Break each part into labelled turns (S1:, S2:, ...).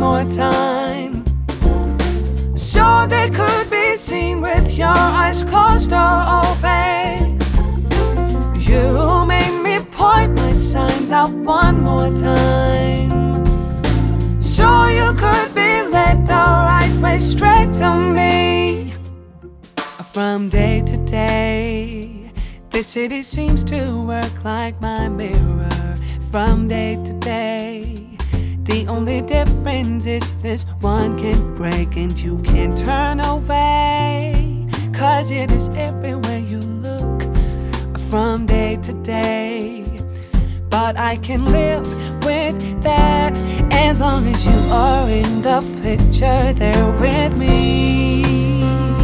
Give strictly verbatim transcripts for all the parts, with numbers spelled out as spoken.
S1: more time. So they could be seen with your eyes closed or open. You made me point my signs out one more time, so you could be led the right way straight to me. From day to day, this city seems to work like my mirror. From day to day, the only difference is this one can break and you can't turn away, 'cause it is everywhere you look. From day to day, but I can live with that as long as you are in the picture there with me.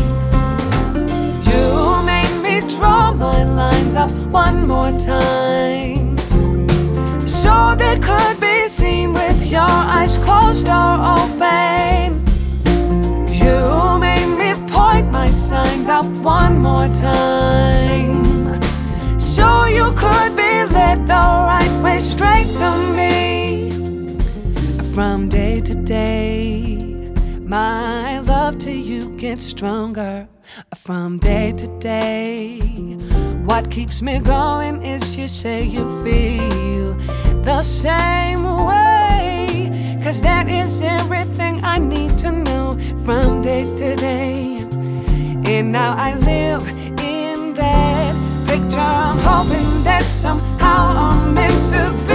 S1: You made me draw my lines up one more time, so they could be seen with your eyes closed or open. You made me point my signs up one more time, so you could be led the right way straight to me. From day to day, my love to you gets stronger. From day to day, what keeps me going is you say you feel the same way, 'cause that is everything I need to know. From day to day, and now I live in that picture. I'm hoping that somehow I'm meant to be.